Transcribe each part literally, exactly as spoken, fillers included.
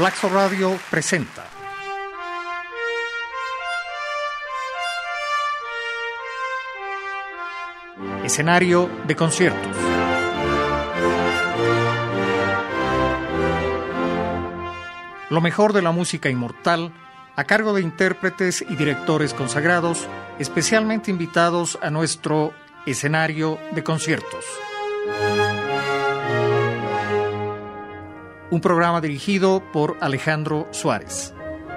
Flaxo Radio presenta Escenario de conciertos. Lo mejor de la música inmortal a cargo de intérpretes y directores consagrados, especialmente invitados a nuestro escenario de conciertos. Un programa dirigido por Alejandro Suárez.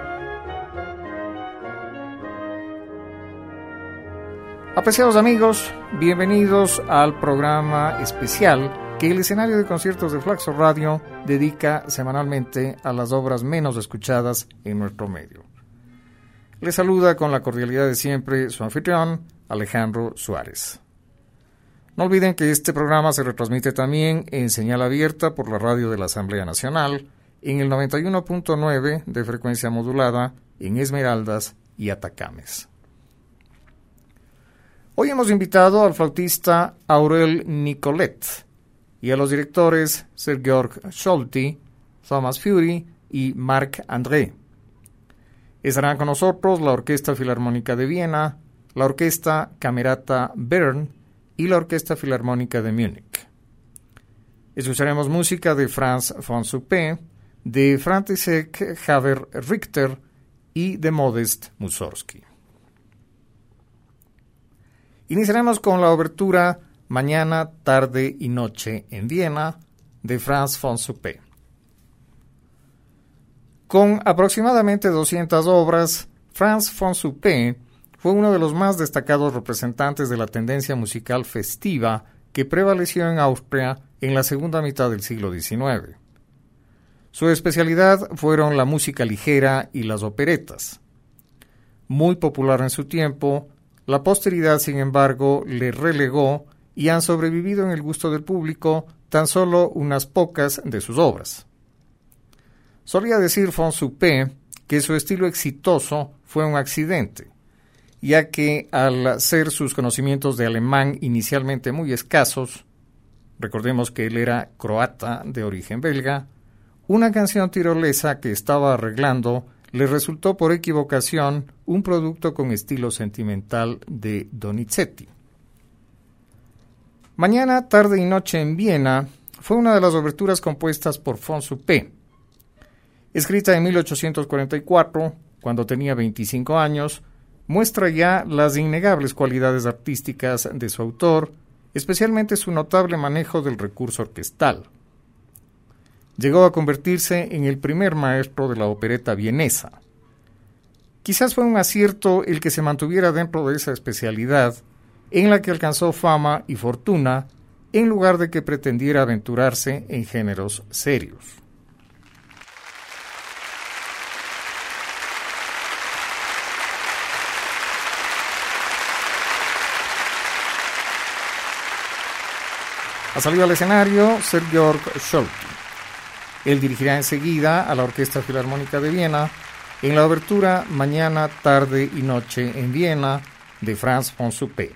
Apreciados amigos, bienvenidos al programa especial que el escenario de conciertos de Flaxo Radio dedica semanalmente a las obras menos escuchadas en nuestro medio. Les saluda con la cordialidad de siempre su anfitrión, Alejandro Suárez. No olviden que este programa se retransmite también en señal abierta por la radio de la Asamblea Nacional en el noventa y uno punto nueve de frecuencia modulada en Esmeraldas y Atacames. Hoy hemos invitado al flautista Aurel Nicolet y a los directores Sir Georg Scholti, Thomas Fury y Marc André. Estarán con nosotros la Orquesta Filarmónica de Viena, la Orquesta Camerata Bern y la Orquesta Filarmónica de Múnich. Escucharemos música de Franz von Suppé, de František Haver Richter y de Modest Mussorgsky. Iniciaremos con la obertura Mañana, tarde y noche en Viena, de Franz von Suppé. Con aproximadamente doscientas obras, Franz von Suppé fue uno de los más destacados representantes de la tendencia musical festiva que prevaleció en Austria en la segunda mitad del siglo diecinueve. Su especialidad fueron la música ligera y las operetas. Muy popular en su tiempo, la posteridad, sin embargo, le relegó y han sobrevivido en el gusto del público tan solo unas pocas de sus obras. Solía decir von Suppé que su estilo exitoso fue un accidente, ya que al ser sus conocimientos de alemán inicialmente muy escasos, recordemos que él era croata de origen belga, una canción tirolesa que estaba arreglando le resultó por equivocación un producto con estilo sentimental de Donizetti. Mañana, tarde y noche en Viena fue una de las oberturas compuestas por von Suppé. Escrita en mil ochocientos cuarenta y cuatro, cuando tenía veinticinco años, muestra ya las innegables cualidades artísticas de su autor, especialmente su notable manejo del recurso orquestal. Llegó a convertirse en el primer maestro de la opereta vienesa. Quizás fue un acierto el que se mantuviera dentro de esa especialidad, en la que alcanzó fama y fortuna, en lugar de que pretendiera aventurarse en géneros serios. Ha salido al escenario Sir Georg Scholti. Él dirigirá enseguida a la Orquesta Filarmónica de Viena en la obertura Mañana, tarde y noche en Viena de Franz von Suppé.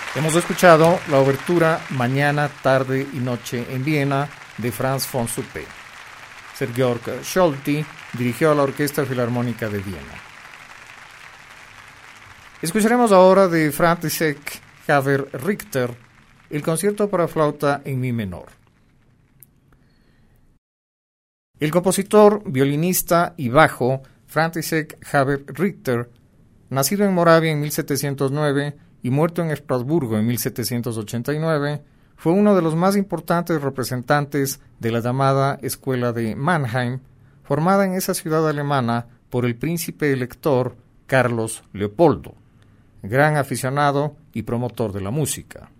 Hemos escuchado la obertura Mañana, Tarde y Noche en Viena de Franz von Suppé. Sergeorg Scholti dirigió a la Orquesta Filarmónica de Viena. Escucharemos ahora de František Haver Richter el concierto para flauta en mi menor. El compositor, violinista y bajo František Haver Richter, nacido en Moravia en mil setecientos nueve y muerto en Estrasburgo en mil setecientos ochenta y nueve, fue uno de los más importantes representantes de la llamada Escuela de Mannheim, formada en esa ciudad alemana por el príncipe elector Carlos Leopoldo, gran aficionado y promotor de la música.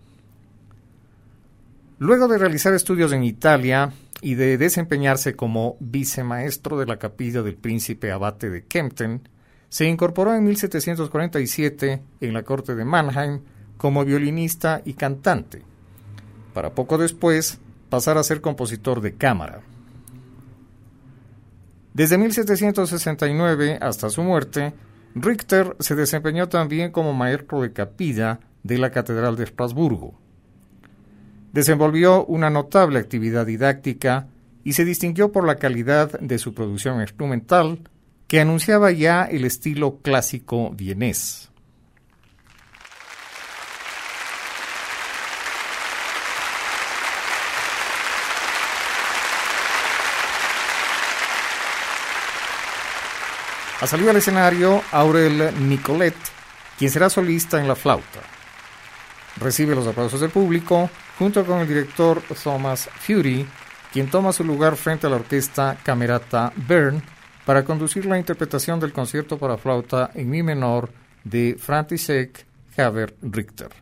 Luego de realizar estudios en Italia y de desempeñarse como vicemaestro de la capilla del príncipe abate de Kempten, se incorporó en mil setecientos cuarenta y siete en la corte de Mannheim como violinista y cantante, para poco después pasar a ser compositor de cámara. Desde mil setecientos sesenta y nueve hasta su muerte, Richter se desempeñó también como maestro de capilla de la Catedral de Estrasburgo. Desenvolvió una notable actividad didáctica y se distinguió por la calidad de su producción instrumental, que anunciaba ya el estilo clásico vienés. Ha salido al escenario Aurel Nicolet, quien será solista en la flauta. Recibe los aplausos del público, junto con el director Thomas Fury, quien toma su lugar frente a la orquesta Camerata Bern para conducir la interpretación del concierto para flauta en mi menor de František Haver Richter.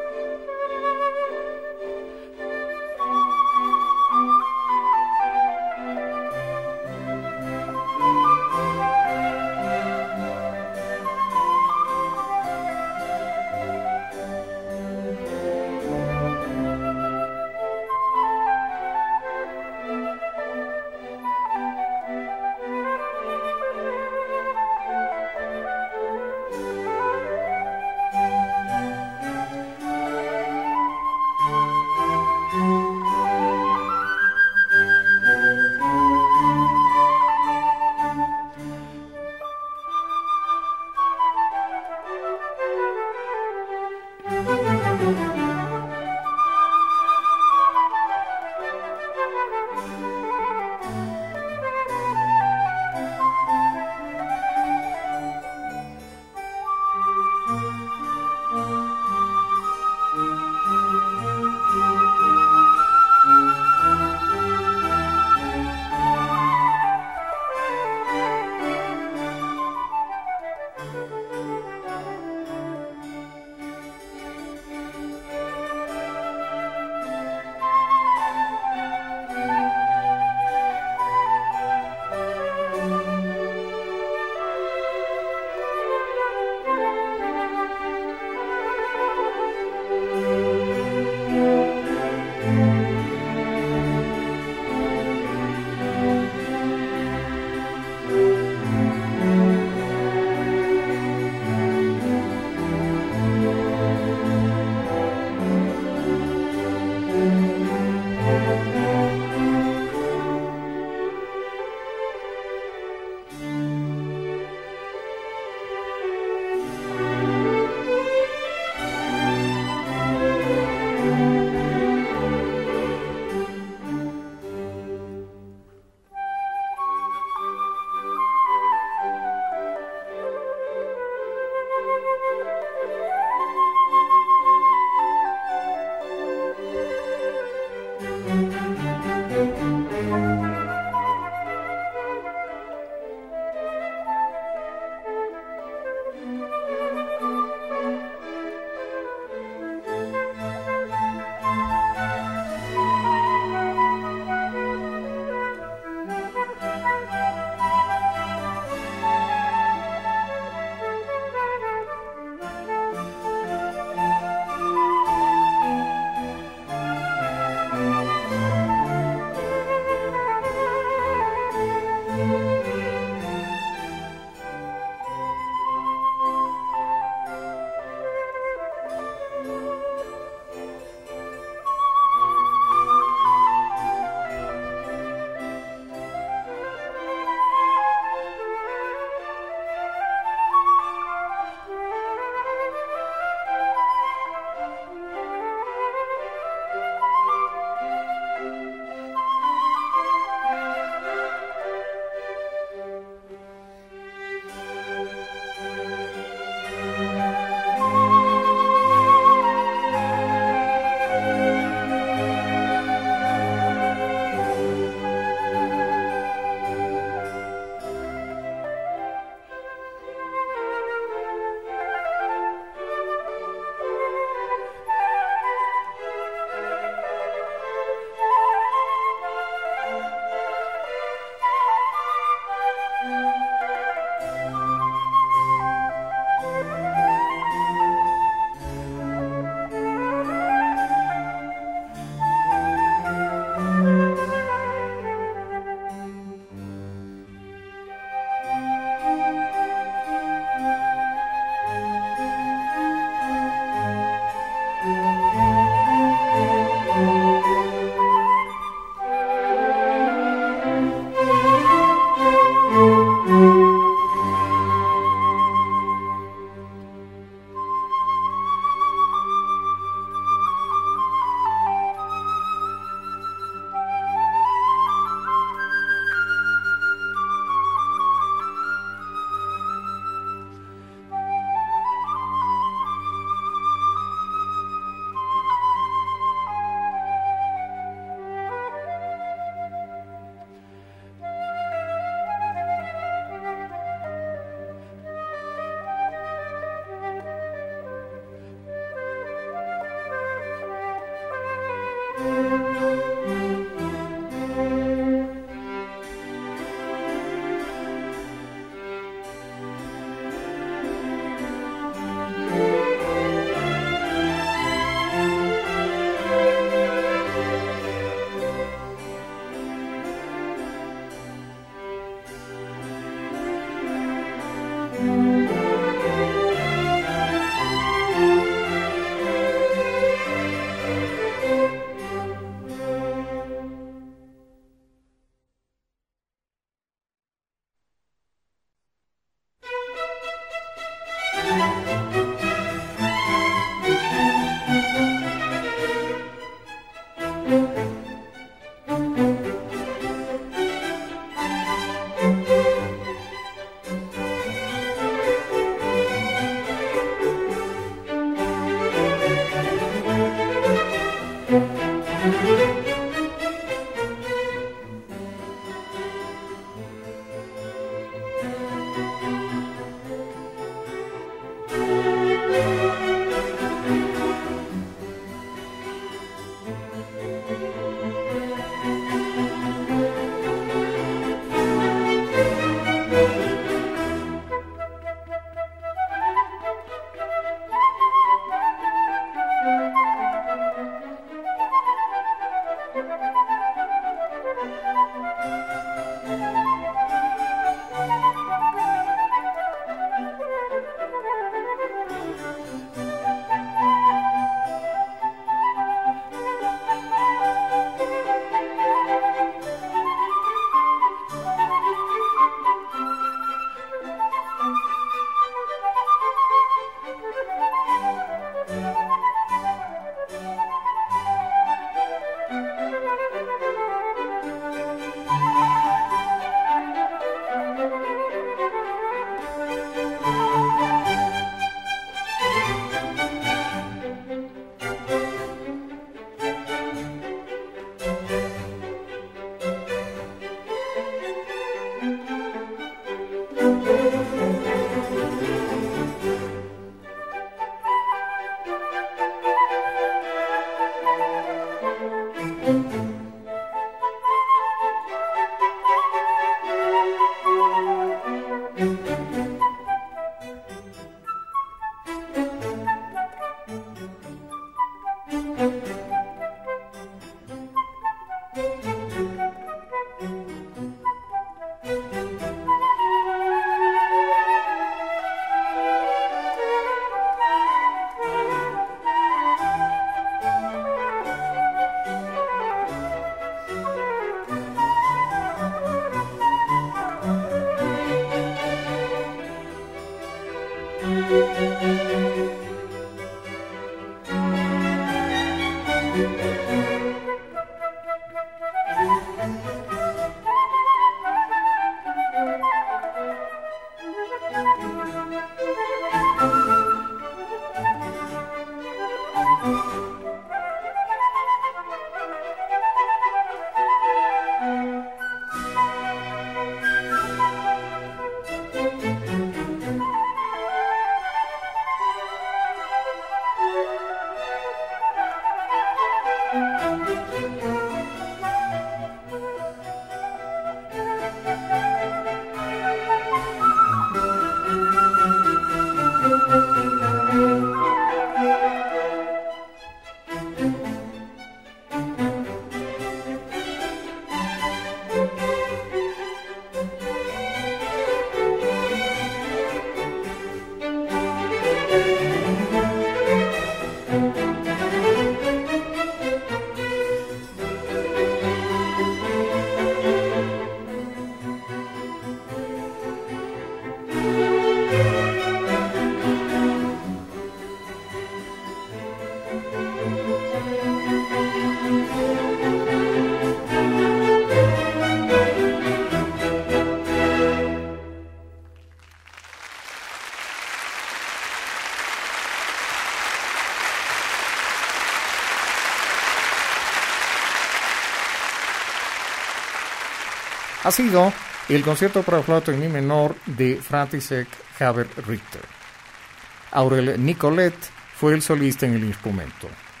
Ha sido el concierto para flauta en mi menor de František Haber-Richter. Aurel Nicolet fue el solista en el instrumento.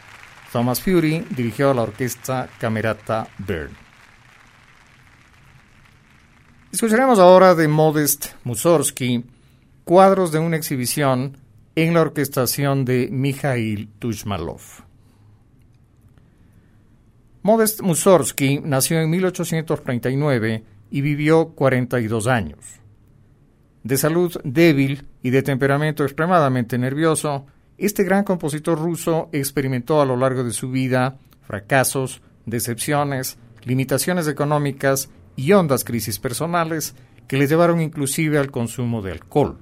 Thomas Fury dirigió a la orquesta Camerata Bern. Escucharemos ahora de Modest Mussorgsky cuadros de una exhibición en la orquestación de Mikhail Tuchmalov. Modest Mussorgsky nació en mil ochocientos treinta y nueve y vivió cuarenta y dos años. De salud débil y de temperamento extremadamente nervioso, este gran compositor ruso experimentó a lo largo de su vida fracasos, decepciones, limitaciones económicas y hondas crisis personales que le llevaron inclusive al consumo de alcohol.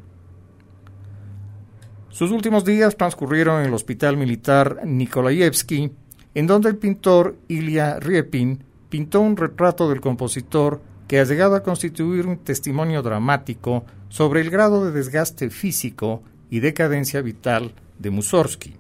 Sus últimos días transcurrieron en el Hospital Militar Nikolaevsky, en donde el pintor Ilya Repin pintó un retrato del compositor que ha llegado a constituir un testimonio dramático sobre el grado de desgaste físico y decadencia vital de Mussorgsky.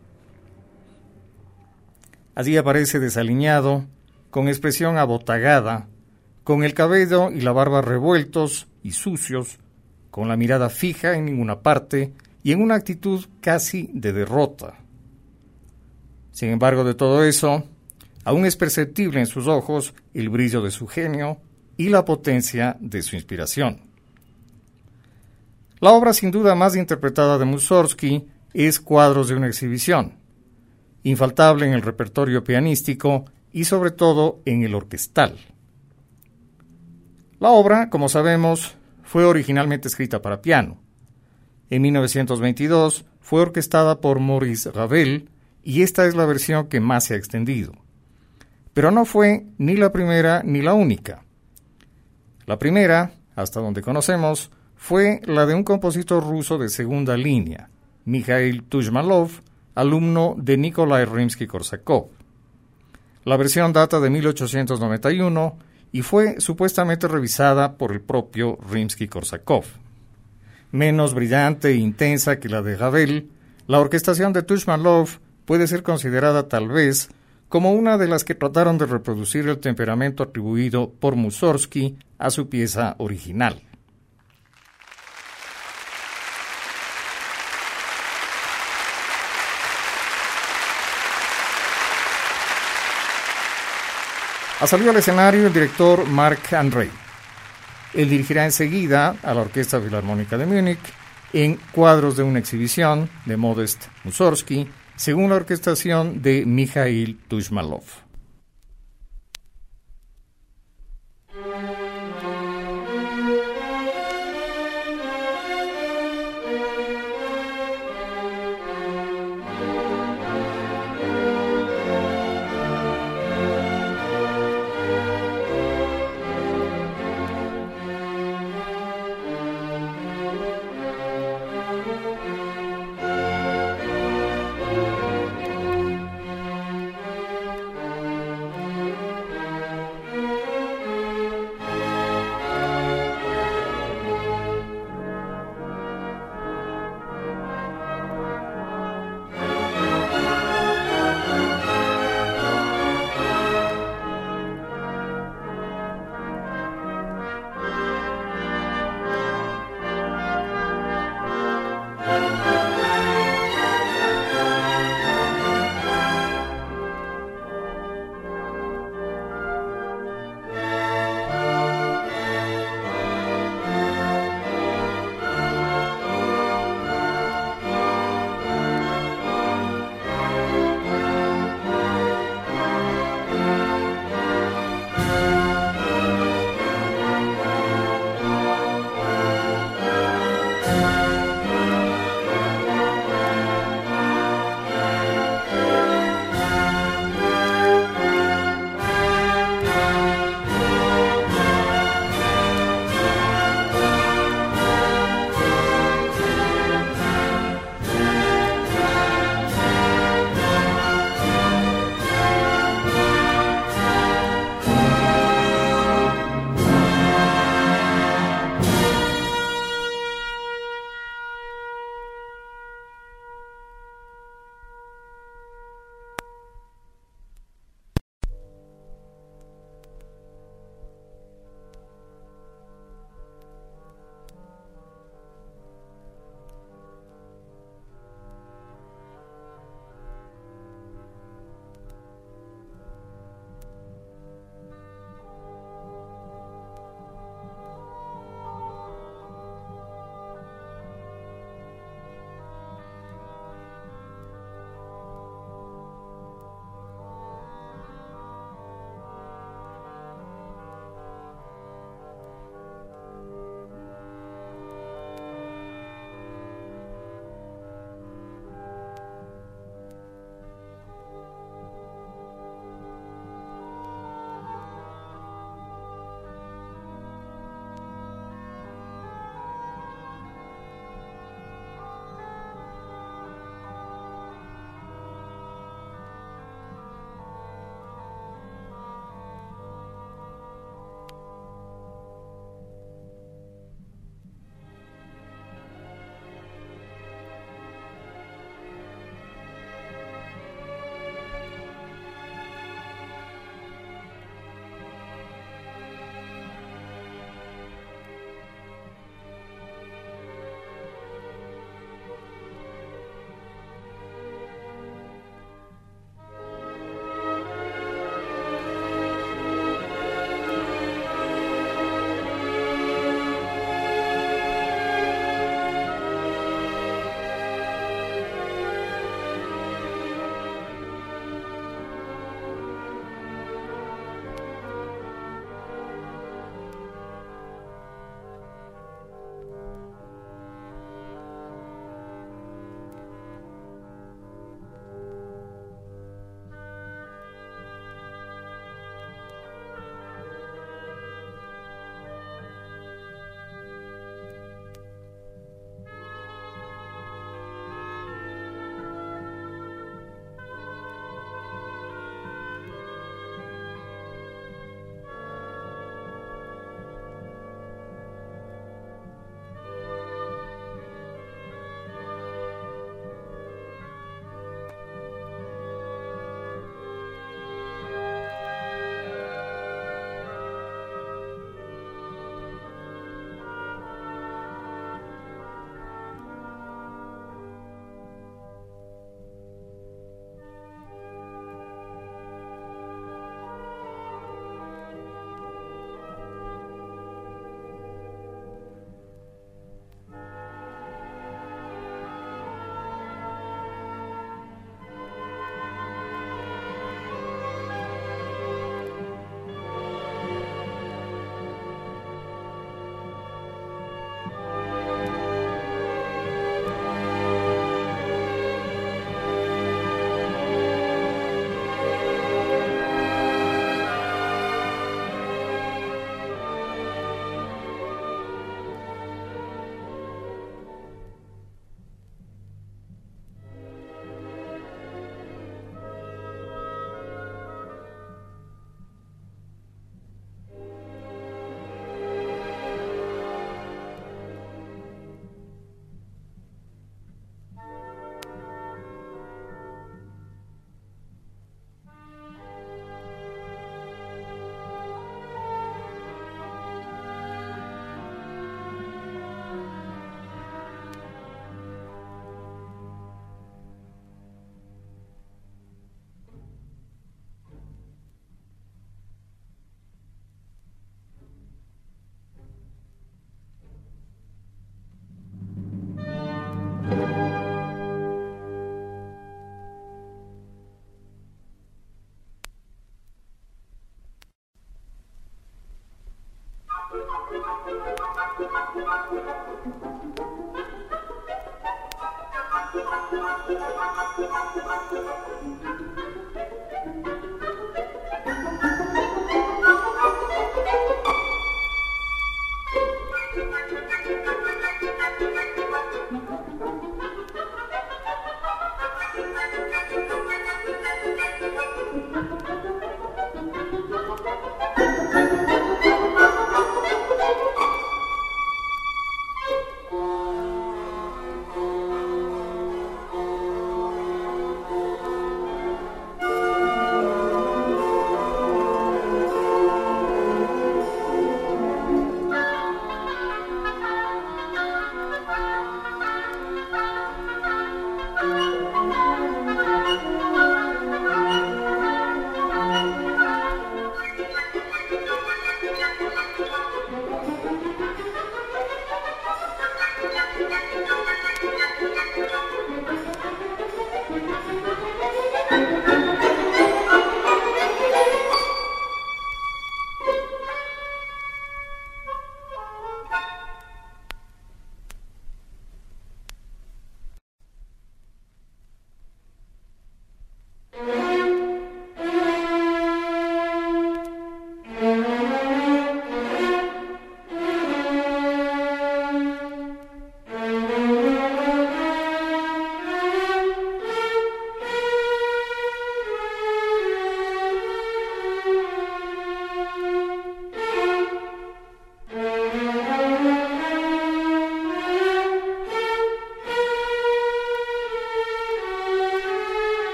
Allí aparece desaliñado, con expresión abotagada, con el cabello y la barba revueltos y sucios, con la mirada fija en ninguna parte y en una actitud casi de derrota. Sin embargo, de todo eso, aún es perceptible en sus ojos el brillo de su genio y la potencia de su inspiración. La obra sin duda más interpretada de Mussorgsky es Cuadros de una exhibición, infaltable en el repertorio pianístico y sobre todo en el orquestal. La obra, como sabemos, fue originalmente escrita para piano. En mil novecientos veintidós fue orquestada por Maurice Ravel y esta es la versión que más se ha extendido. Pero no fue ni la primera ni la única. La primera, hasta donde conocemos, fue la de un compositor ruso de segunda línea, Mikhail Tuchmalov, alumno de Nikolai Rimsky-Korsakov. La versión data de mil ochocientos noventa y uno y fue supuestamente revisada por el propio Rimsky-Korsakov. Menos brillante e intensa que la de Ravel, la orquestación de Tuchmalov puede ser considerada tal vez como una de las que trataron de reproducir el temperamento atribuido por Mussorgsky a su pieza original. Ha salido al escenario el director Marc-André. Él dirigirá enseguida a la Orquesta Filarmónica de Múnich en Cuadros de una exhibición de Modest Mussorgsky, según la orquestación de Mikhail Tuchmalov.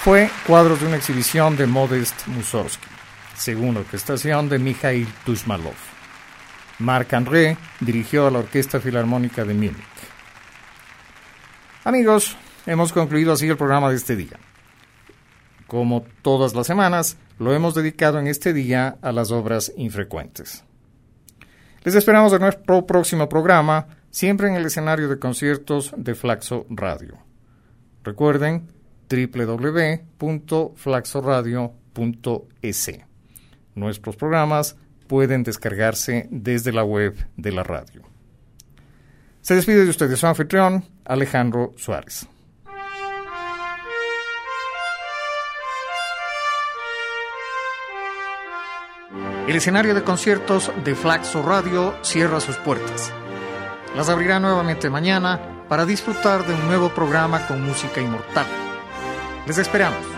fue cuadros de una exhibición de Modest Mussorgsky, según orquestación de Mikhail Tuchmalov. Marc-André dirigió a la Orquesta Filarmónica de Múnich. Amigos, hemos concluido así el programa de este día. Como todas las semanas, lo hemos dedicado en este día a las obras infrecuentes. Les esperamos en nuestro próximo programa, siempre en el escenario de conciertos de Flaxo Radio. Recuerden, doble u doble u doble u punto flaxo radio punto e s. Nuestros programas pueden descargarse desde la web de la radio. Se despide de ustedes su anfitrión, Alejandro Suárez. El escenario de conciertos de Flaxo Radio cierra sus puertas. Las abrirá nuevamente mañana para disfrutar de un nuevo programa con música inmortal. Les esperamos.